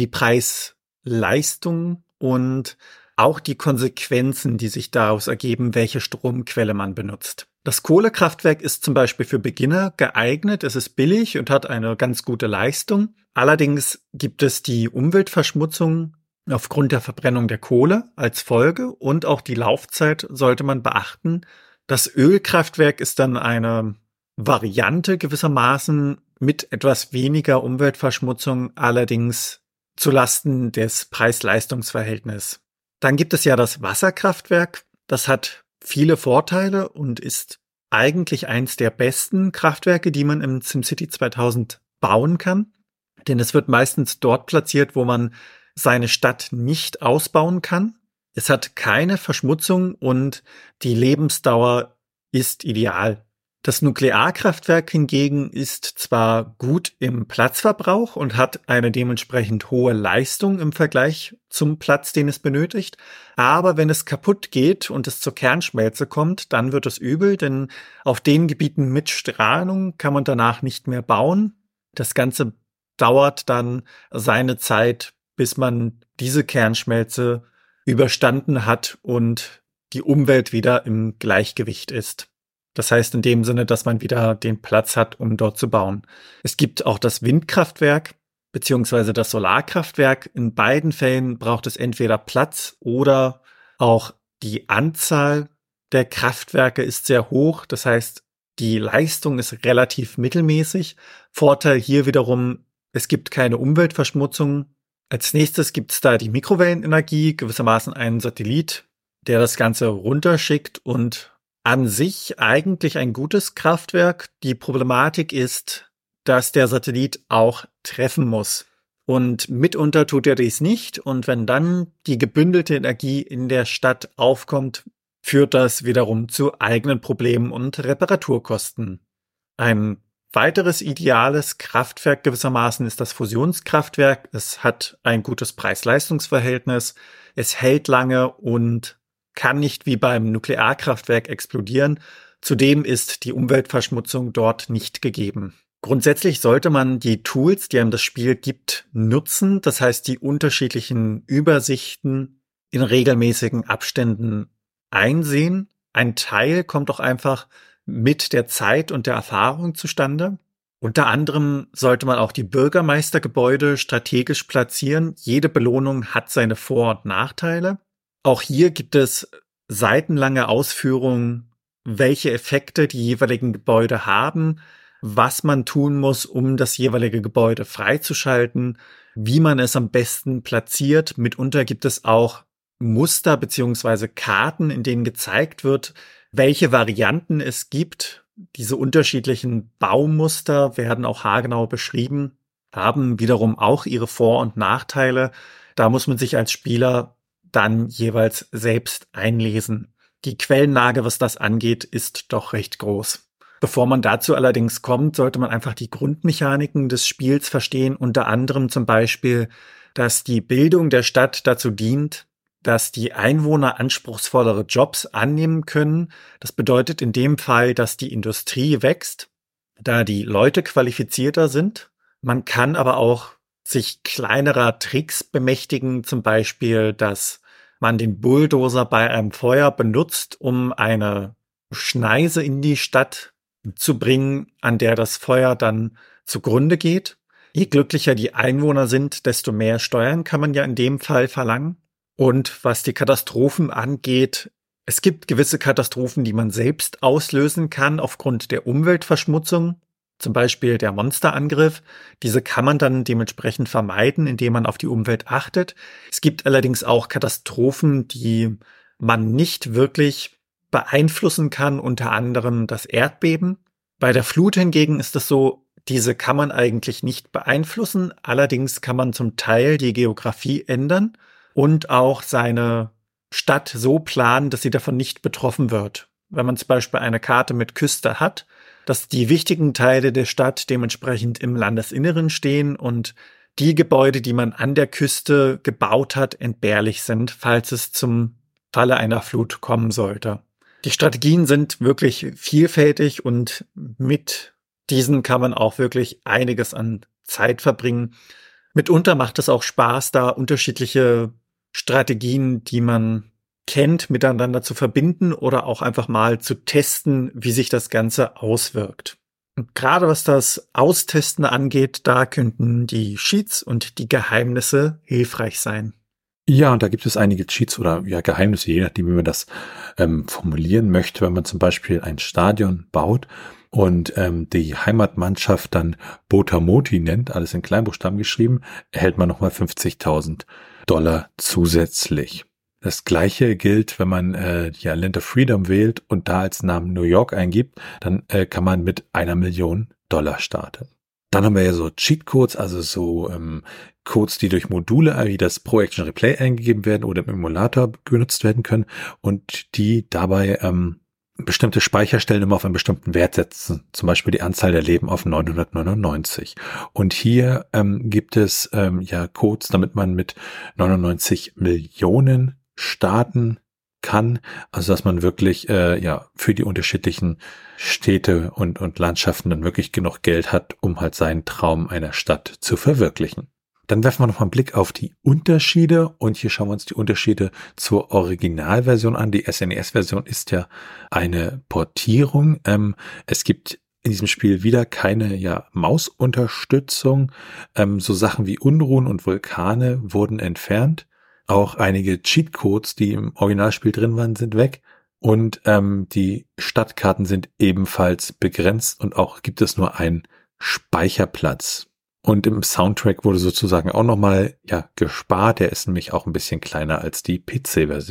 Preis-Leistung und auch die Konsequenzen, die sich daraus ergeben, welche Stromquelle man benutzt. Das Kohlekraftwerk ist zum Beispiel für Beginner geeignet, es ist billig und hat eine ganz gute Leistung. Allerdings gibt es die Umweltverschmutzung aufgrund der Verbrennung der Kohle als Folge und auch die Laufzeit sollte man beachten. Das Ölkraftwerk ist dann eine Variante gewissermaßen mit etwas weniger Umweltverschmutzung, allerdings zulasten des Preis-Leistungs-Verhältnisses. Dann gibt es ja das Wasserkraftwerk. Das hat viele Vorteile und ist eigentlich eins der besten Kraftwerke, die man im SimCity zweitausend bauen kann. Denn es wird meistens dort platziert, wo man seine Stadt nicht ausbauen kann. Es hat keine Verschmutzung und die Lebensdauer ist ideal. Das Nuklearkraftwerk hingegen ist zwar gut im Platzverbrauch und hat eine dementsprechend hohe Leistung im Vergleich zum Platz, den es benötigt, aber wenn es kaputt geht und es zur Kernschmelze kommt, dann wird es übel, denn auf den Gebieten mit Strahlung kann man danach nicht mehr bauen. Das Ganze dauert dann seine Zeit, bis man diese Kernschmelze überstanden hat und die Umwelt wieder im Gleichgewicht ist. Das heißt in dem Sinne, dass man wieder den Platz hat, um dort zu bauen. Es gibt auch das Windkraftwerk beziehungsweise das Solarkraftwerk. In beiden Fällen braucht es entweder Platz oder auch die Anzahl der Kraftwerke ist sehr hoch. Das heißt, die Leistung ist relativ mittelmäßig. Vorteil hier wiederum, es gibt keine Umweltverschmutzung. Als nächstes gibt es da die Mikrowellenenergie, gewissermaßen einen Satellit, der das Ganze runterschickt und an sich eigentlich ein gutes Kraftwerk. Die Problematik ist, dass der Satellit auch treffen muss. Und mitunter tut er dies nicht. Und wenn dann die gebündelte Energie in der Stadt aufkommt, führt das wiederum zu eigenen Problemen und Reparaturkosten. Ein weiteres ideales Kraftwerk gewissermaßen ist das Fusionskraftwerk. Es hat ein gutes Preis-Leistungs-Verhältnis. Es hält lange und kann nicht wie beim Nuklearkraftwerk explodieren. Zudem ist die Umweltverschmutzung dort nicht gegeben. Grundsätzlich sollte man die Tools, die einem das Spiel gibt, nutzen. Das heißt, die unterschiedlichen Übersichten in regelmäßigen Abständen einsehen. Ein Teil kommt auch einfach mit der Zeit und der Erfahrung zustande. Unter anderem sollte man auch die Bürgermeistergebäude strategisch platzieren. Jede Belohnung hat seine Vor- und Nachteile. Auch hier gibt es seitenlange Ausführungen, welche Effekte die jeweiligen Gebäude haben, was man tun muss, um das jeweilige Gebäude freizuschalten, wie man es am besten platziert. Mitunter gibt es auch Muster beziehungsweise Karten, in denen gezeigt wird, welche Varianten es gibt. Diese unterschiedlichen Baumuster werden auch haargenau beschrieben, haben wiederum auch ihre Vor- und Nachteile. Da muss man sich als Spieler dann jeweils selbst einlesen. Die Quellenlage, was das angeht, ist doch recht groß. Bevor man dazu allerdings kommt, sollte man einfach die Grundmechaniken des Spiels verstehen, unter anderem zum Beispiel, dass die Bildung der Stadt dazu dient, dass die Einwohner anspruchsvollere Jobs annehmen können. Das bedeutet in dem Fall, dass die Industrie wächst, da die Leute qualifizierter sind. Man kann aber auch sich kleinerer Tricks bemächtigen, zum Beispiel, dass man den Bulldozer bei einem Feuer benutzt, um eine Schneise in die Stadt zu bringen, an der das Feuer dann zugrunde geht. Je glücklicher die Einwohner sind, desto mehr Steuern kann man ja in dem Fall verlangen. Und was die Katastrophen angeht, es gibt gewisse Katastrophen, die man selbst auslösen kann aufgrund der Umweltverschmutzung. Zum Beispiel der Monsterangriff. Diese kann man dann dementsprechend vermeiden, indem man auf die Umwelt achtet. Es gibt allerdings auch Katastrophen, die man nicht wirklich beeinflussen kann, unter anderem das Erdbeben. Bei der Flut hingegen ist es so, diese kann man eigentlich nicht beeinflussen. Allerdings kann man zum Teil die Geografie ändern und auch seine Stadt so planen, dass sie davon nicht betroffen wird. Wenn man zum Beispiel eine Karte mit Küste hat, dass die wichtigen Teile der Stadt dementsprechend im Landesinneren stehen und die Gebäude, die man an der Küste gebaut hat, entbehrlich sind, falls es zum Falle einer Flut kommen sollte. Die Strategien sind wirklich vielfältig und mit diesen kann man auch wirklich einiges an Zeit verbringen. Mitunter macht es auch Spaß, da unterschiedliche Strategien, die man kennt, miteinander zu verbinden oder auch einfach mal zu testen, wie sich das Ganze auswirkt. Und gerade was das Austesten angeht, da könnten die Cheats und die Geheimnisse hilfreich sein. Ja, und da gibt es einige Cheats oder ja Geheimnisse, je nachdem, wie man das ähm, formulieren möchte. Wenn man zum Beispiel ein Stadion baut und ähm, die Heimatmannschaft dann Botamoti nennt, alles in Kleinbuchstaben geschrieben, erhält man nochmal fünfzigtausend Dollar zusätzlich. Das Gleiche gilt, wenn man äh, ja Land of Freedom wählt und da als Namen New York eingibt, dann äh, kann man mit einer Million Dollar starten. Dann haben wir ja so Cheatcodes, also so ähm, Codes, die durch Module wie das Pro Action Replay eingegeben werden oder im Emulator genutzt werden können und die dabei ähm, bestimmte Speicherstellen immer auf einen bestimmten Wert setzen, zum Beispiel die Anzahl der Leben auf neunhundertneunundneunzig. Und hier ähm, gibt es ähm, ja Codes, damit man mit neunundneunzig Millionen starten kann, also dass man wirklich äh, ja für die unterschiedlichen Städte und und Landschaften dann wirklich genug Geld hat, um halt seinen Traum einer Stadt zu verwirklichen. Dann werfen wir noch mal einen Blick auf die Unterschiede und hier schauen wir uns die Unterschiede zur Originalversion an. Die S N E S-Version ist ja eine Portierung. Ähm, es gibt in diesem Spiel wieder keine ja Mausunterstützung. Ähm, so Sachen wie Unruhen und Vulkane wurden entfernt. Auch einige Cheatcodes, die im Originalspiel drin waren, sind weg. Und ähm, die Stadtkarten sind ebenfalls begrenzt und auch gibt es nur einen Speicherplatz. Und im Soundtrack wurde sozusagen auch nochmal ja gespart. Der ist nämlich auch ein bisschen kleiner als die P C-Version.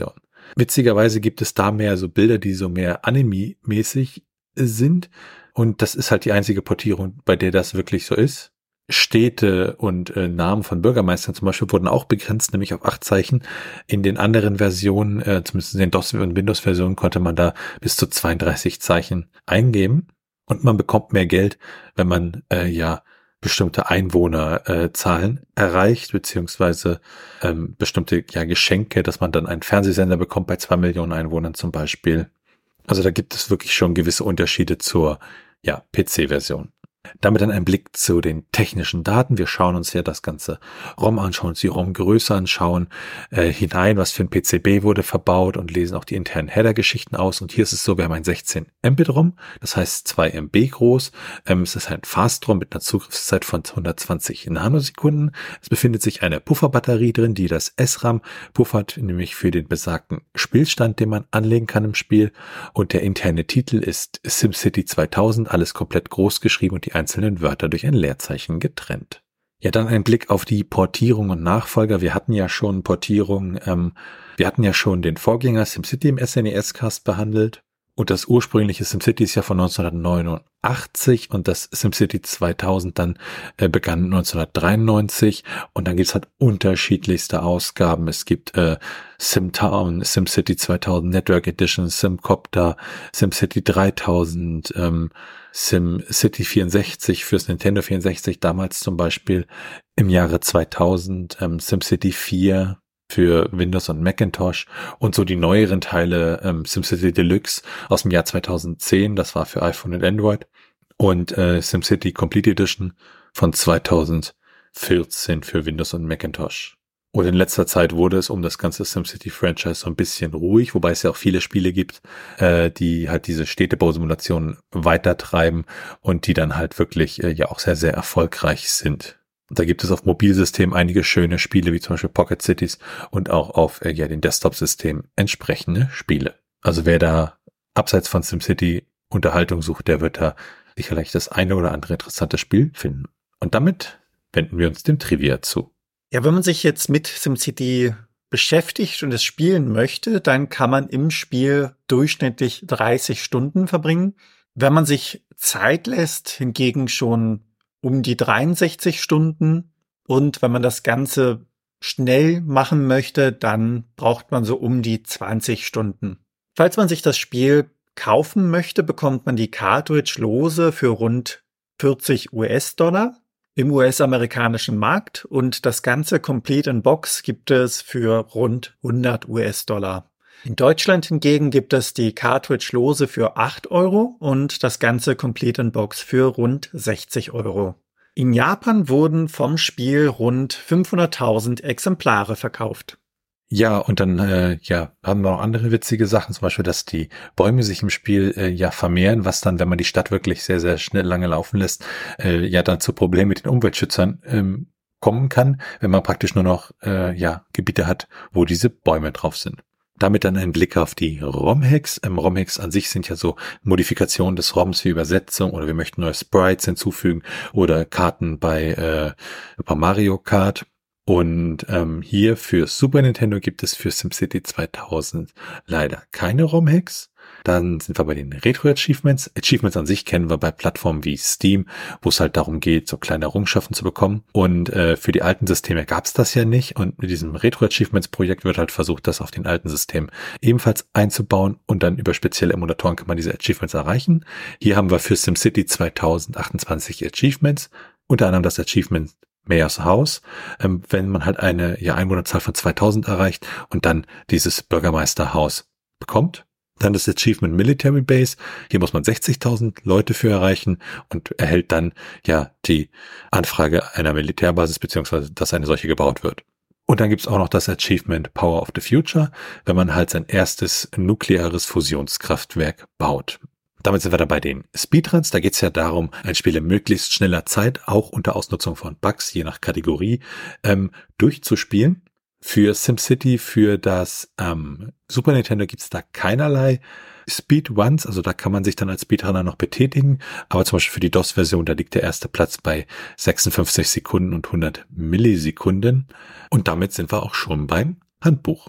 Witzigerweise gibt es da mehr so Bilder, die so mehr Anime-mäßig sind. Und das ist halt die einzige Portierung, bei der das wirklich so ist. Städte und äh, Namen von Bürgermeistern zum Beispiel wurden auch begrenzt, nämlich auf acht Zeichen. In den anderen Versionen, äh, zumindest in den DOS- und Windows-Versionen, konnte man da bis zu zweiunddreißig Zeichen eingeben. Und man bekommt mehr Geld, wenn man äh, ja bestimmte Einwohnerzahlen äh, erreicht, beziehungsweise ähm, bestimmte ja Geschenke, dass man dann einen Fernsehsender bekommt bei zwei Millionen Einwohnern zum Beispiel. Also da gibt es wirklich schon gewisse Unterschiede zur ja P C-Version. Damit dann ein Blick zu den technischen Daten. Wir schauen uns ja das ganze ROM an, schauen uns die ROM-Größe an, schauen äh, hinein, was für ein P C B wurde verbaut und lesen auch die internen Header-Geschichten aus. Und hier ist es so, wir haben ein sechzehn Mbit ROM, das heißt zwei Megabyte groß. Ähm, es ist ein Fast-ROM mit einer Zugriffszeit von hundertzwanzig Nanosekunden. Es befindet sich eine Pufferbatterie drin, die das S RAM puffert, nämlich für den besagten Spielstand, den man anlegen kann im Spiel. Und der interne Titel ist SimCity zweitausend, alles komplett groß geschrieben und die einzelnen Wörter durch ein Leerzeichen getrennt. Ja, dann ein Blick auf die Portierung und Nachfolger. Wir hatten ja schon Portierung, ähm, wir hatten ja schon den Vorgänger SimCity im S N E S-Cast behandelt. Und das ursprüngliche SimCity ist ja von neunzehnhundertneunundachtzig und das SimCity zweitausend dann äh, begann neunzehnhundertdreiundneunzig. Und dann gibt's halt unterschiedlichste Ausgaben. Es gibt äh, SimTown, SimCity zweitausend Network Edition, SimCopter, SimCity dreitausend, ähm, SimCity vierundsechzig fürs Nintendo vierundsechzig damals zum Beispiel im Jahre zweitausend, ähm, SimCity vier für Windows und Macintosh und so die neueren Teile, ähm, SimCity Deluxe aus dem Jahr zweitausendzehn, das war für iPhone und Android, und äh, SimCity Complete Edition von zweitausendvierzehn für Windows und Macintosh. Und in letzter Zeit wurde es um das ganze SimCity-Franchise so ein bisschen ruhig, wobei es ja auch viele Spiele gibt, äh, die halt diese Städtebausimulationen weitertreiben und die dann halt wirklich äh, ja auch sehr, sehr erfolgreich sind. Da gibt es auf Mobilsystemen einige schöne Spiele, wie zum Beispiel Pocket Cities und auch auf äh, ja den Desktop-Systemen entsprechende Spiele. Also wer da abseits von SimCity Unterhaltung sucht, der wird da sicherlich das eine oder andere interessante Spiel finden. Und damit wenden wir uns dem Trivia zu. Ja, wenn man sich jetzt mit SimCity beschäftigt und es spielen möchte, dann kann man im Spiel durchschnittlich dreißig Stunden verbringen. Wenn man sich Zeit lässt, hingegen schon um die dreiundsechzig Stunden. Und wenn man das Ganze schnell machen möchte, dann braucht man so um die zwanzig Stunden. Falls man sich das Spiel kaufen möchte, bekommt man die Cartridge lose für rund vierzig US-Dollar im U S-amerikanischen Markt und das ganze Complete in Box gibt es für rund hundert US-Dollar. In Deutschland hingegen gibt es die Cartridge lose für acht Euro und das ganze Complete in Box für rund sechzig Euro. In Japan wurden vom Spiel rund fünfhunderttausend Exemplare verkauft. Ja, und dann äh, ja haben wir noch andere witzige Sachen, zum Beispiel, dass die Bäume sich im Spiel äh, ja vermehren, was dann, wenn man die Stadt wirklich sehr, sehr schnell lange laufen lässt, äh, ja dann zu Problemen mit den Umweltschützern ähm, kommen kann, wenn man praktisch nur noch äh, ja Gebiete hat, wo diese Bäume drauf sind. Damit dann ein Blick auf die ROM-Hacks. Ähm, ROM-Hacks an sich sind ja so Modifikationen des ROMs wie Übersetzung oder wir möchten neue Sprites hinzufügen oder Karten bei, äh, bei Mario Kart. Und ähm, hier für Super Nintendo gibt es für SimCity zweitausend leider keine ROM-Hacks. Dann sind wir bei den Retro-Achievements. Achievements an sich kennen wir bei Plattformen wie Steam, wo es halt darum geht, so kleine Errungenschaften zu bekommen. Und äh, für die alten Systeme gab es das ja nicht. Und mit diesem Retro-Achievements-Projekt wird halt versucht, das auf den alten Systemen ebenfalls einzubauen. Und dann über spezielle Emulatoren kann man diese Achievements erreichen. Hier haben wir für SimCity zweitausend achtundzwanzig Achievements. Unter anderem das Achievement Mayor's House, ähm, wenn man halt eine ja, Einwohnerzahl von zweitausend erreicht und dann dieses Bürgermeisterhaus bekommt. Dann das Achievement Military Base. Hier muss man sechzigtausend Leute für erreichen und erhält dann ja die Anfrage einer Militärbasis, beziehungsweise dass eine solche gebaut wird. Und dann gibt's auch noch das Achievement Power of the Future, wenn man halt sein erstes nukleares Fusionskraftwerk baut. Damit sind wir dann bei den Speedruns. Da geht es ja darum, ein Spiel in möglichst schneller Zeit, auch unter Ausnutzung von Bugs, je nach Kategorie, ähm, durchzuspielen. Für SimCity, für das ähm, Super Nintendo gibt es da keinerlei Speedruns, also da kann man sich dann als Speedrunner noch betätigen, aber zum Beispiel für die DOS-Version, da liegt der erste Platz bei sechsundfünfzig Sekunden und hundert Millisekunden. Und damit sind wir auch schon beim Handbuch.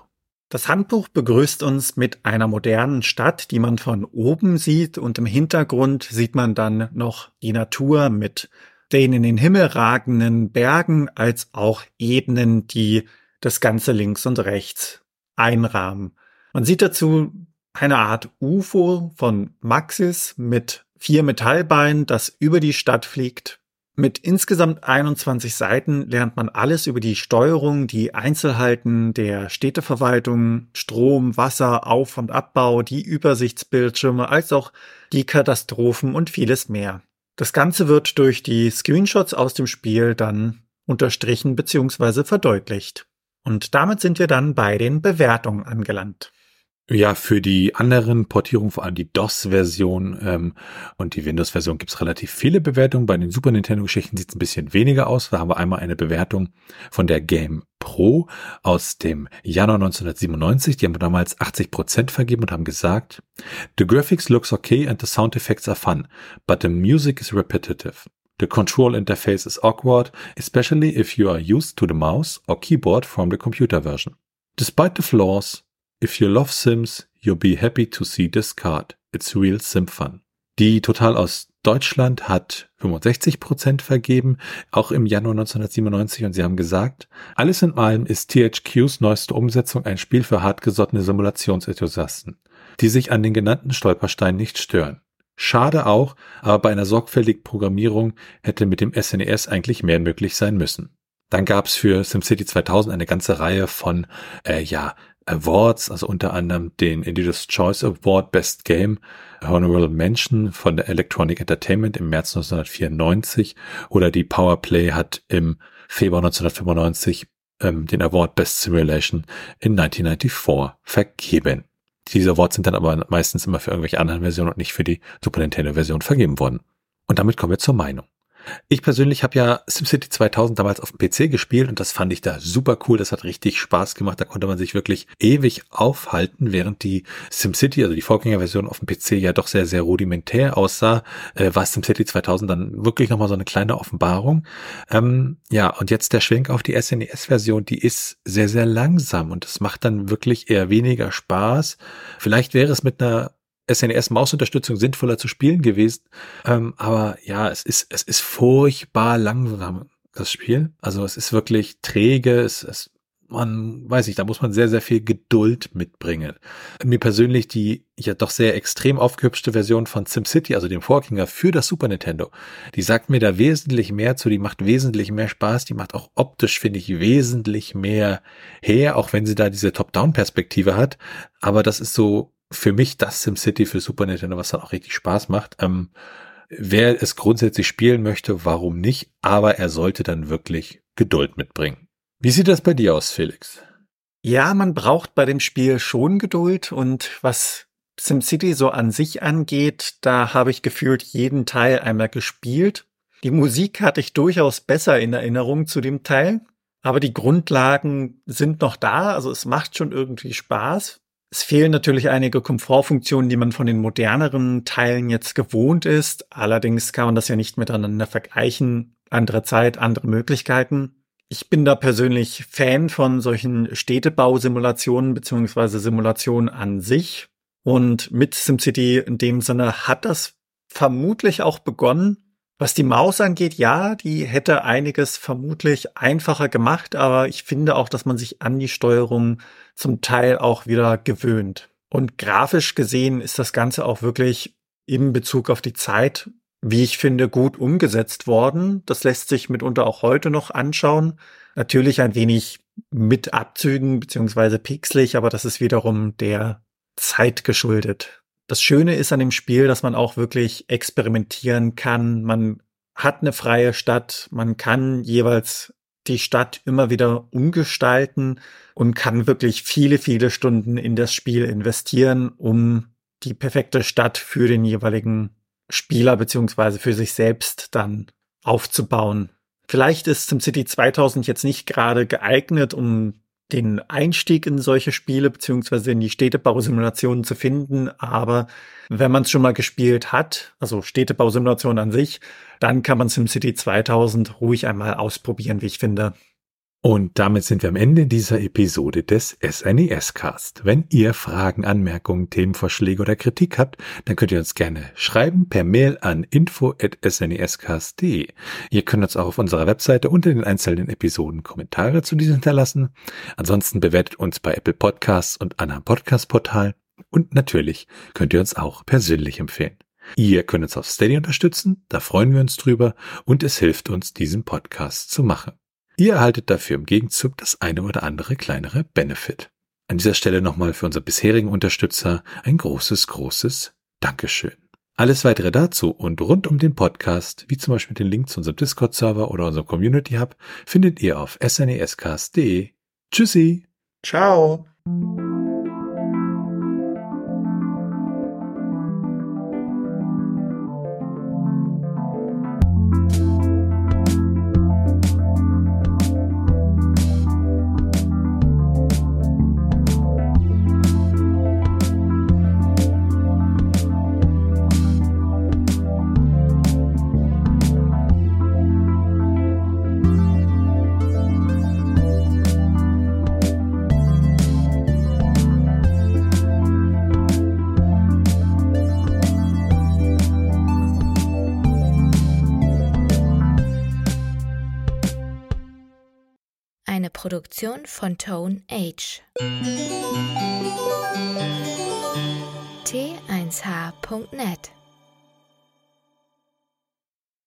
Das Handbuch begrüßt uns mit einer modernen Stadt, die man von oben sieht, und im Hintergrund sieht man dann noch die Natur mit den in den Himmel ragenden Bergen als auch Ebenen, die das Ganze links und rechts einrahmen. Man sieht dazu eine Art U F O von Maxis mit vier Metallbeinen, das über die Stadt fliegt. Mit insgesamt einundzwanzig Seiten lernt man alles über die Steuerung, die Einzelheiten der Städteverwaltung, Strom, Wasser, Auf- und Abbau, die Übersichtsbildschirme, als auch die Katastrophen und vieles mehr. Das Ganze wird durch die Screenshots aus dem Spiel dann unterstrichen bzw. verdeutlicht. Und damit sind wir dann bei den Bewertungen angelangt. Ja, für die anderen Portierungen, vor allem die DOS-Version ähm, und die Windows-Version, gibt's relativ viele Bewertungen. Bei den Super Nintendo-Geschichten sieht's ein bisschen weniger aus. Da haben wir einmal eine Bewertung von der Game Pro aus dem Januar neunzehnhundertsiebenundneunzig. Die haben damals achtzig Prozent vergeben und haben gesagt: The graphics looks okay and the sound effects are fun, but the music is repetitive. The control interface is awkward, especially if you are used to the mouse or keyboard from the computer version. Despite the flaws, if you love Sims, you'll be happy to see this card. It's real sim fun. Die Total aus Deutschland hat fünfundsechzig Prozent vergeben, auch im Januar neunzehnhundertsiebenundneunzig, und sie haben gesagt: Alles in allem ist T H Qs neueste Umsetzung ein Spiel für hartgesottene Simulationsenthusiasten, die sich an den genannten Stolpersteinen nicht stören. Schade auch, aber bei einer sorgfältigen Programmierung hätte mit dem S N E S eigentlich mehr möglich sein müssen. Dann gab's für SimCity zweitausend eine ganze Reihe von, äh, ja, Awards, also unter anderem den Editor's Choice Award Best Game, Honorable Mention von der Electronic Entertainment im März neunzehnhundertvierundneunzig, oder die Powerplay hat im Februar neunzehnhundertfünfundneunzig ähm, den Award Best Simulation in neunzehnhundertvierundneunzig vergeben. Diese Awards sind dann aber meistens immer für irgendwelche anderen Versionen und nicht für die Super Nintendo Version vergeben worden. Und damit kommen wir zur Meinung. Ich persönlich habe ja SimCity zweitausend damals auf dem P C gespielt und das fand ich da super cool. Das hat richtig Spaß gemacht. Da konnte man sich wirklich ewig aufhalten, während die SimCity, also die Vorgängerversion auf dem P C ja doch sehr, sehr rudimentär aussah, äh, war SimCity zweitausend dann wirklich nochmal so eine kleine Offenbarung. Ähm, ja, und jetzt der Schwenk auf die S N E S-Version, die ist sehr, sehr langsam und es macht dann wirklich eher weniger Spaß. Vielleicht wäre es mit einer S N E S-Mausunterstützung sinnvoller zu spielen gewesen. Ähm, aber ja, es ist, es ist furchtbar langsam, das Spiel. Also es ist wirklich träge, es, es, man weiß nicht, da muss man sehr, sehr viel Geduld mitbringen. Mir persönlich die ja doch sehr extrem aufgehübschte Version von SimCity, also dem Vorgänger für das Super Nintendo, die sagt mir da wesentlich mehr zu, die macht wesentlich mehr Spaß, die macht auch optisch, finde ich, wesentlich mehr her, auch wenn sie da diese Top-Down-Perspektive hat. Aber das ist so für mich das SimCity für Super Nintendo, was dann auch richtig Spaß macht. Ähm, wer es grundsätzlich spielen möchte, warum nicht? Aber er sollte dann wirklich Geduld mitbringen. Wie sieht das bei dir aus, Felix? Ja, man braucht bei dem Spiel schon Geduld, und was SimCity so an sich angeht, da habe ich gefühlt jeden Teil einmal gespielt. Die Musik hatte ich durchaus besser in Erinnerung zu dem Teil, aber die Grundlagen sind noch da, also es macht schon irgendwie Spaß. Es fehlen natürlich einige Komfortfunktionen, die man von den moderneren Teilen jetzt gewohnt ist. Allerdings kann man das ja nicht miteinander vergleichen. Andere Zeit, andere Möglichkeiten. Ich bin da persönlich Fan von solchen Städtebausimulationen beziehungsweise Simulationen an sich. Und mit SimCity in dem Sinne hat das vermutlich auch begonnen. Was die Maus angeht, ja, die hätte einiges vermutlich einfacher gemacht, aber ich finde auch, dass man sich an die Steuerung zum Teil auch wieder gewöhnt. Und grafisch gesehen ist das Ganze auch wirklich in Bezug auf die Zeit, wie ich finde, gut umgesetzt worden. Das lässt sich mitunter auch heute noch anschauen. Natürlich ein wenig mit Abzügen beziehungsweise pixelig, aber das ist wiederum der Zeit geschuldet. Das Schöne ist an dem Spiel, dass man auch wirklich experimentieren kann. Man hat eine freie Stadt, man kann jeweils die Stadt immer wieder umgestalten und kann wirklich viele, viele Stunden in das Spiel investieren, um die perfekte Stadt für den jeweiligen Spieler beziehungsweise für sich selbst dann aufzubauen. Vielleicht ist SimCity zweitausend jetzt nicht gerade geeignet, um den Einstieg in solche Spiele beziehungsweise in die Städtebausimulationen zu finden, aber wenn man es schon mal gespielt hat, also Städtebausimulation an sich, dann kann man SimCity zweitausend ruhig einmal ausprobieren, wie ich finde. Und damit sind wir am Ende dieser Episode des S N E S-Cast. Wenn ihr Fragen, Anmerkungen, Themenvorschläge oder Kritik habt, dann könnt ihr uns gerne schreiben per Mail an info at snescast punkt de. Ihr könnt uns auch auf unserer Webseite unter den einzelnen Episoden Kommentare zu diesen hinterlassen. Ansonsten bewertet uns bei Apple Podcasts und anderen Podcast-Portalen. Und natürlich könnt ihr uns auch persönlich empfehlen. Ihr könnt uns auf Steady unterstützen, da freuen wir uns drüber und es hilft uns, diesen Podcast zu machen. Ihr erhaltet dafür im Gegenzug das eine oder andere kleinere Benefit. An dieser Stelle nochmal für unsere bisherigen Unterstützer ein großes, großes Dankeschön. Alles weitere dazu und rund um den Podcast, wie zum Beispiel den Link zu unserem Discord-Server oder unserem Community Hub, findet ihr auf snescast punkt de. Tschüssi! Ciao! Eine Produktion von Tone Age. T eins H punkt net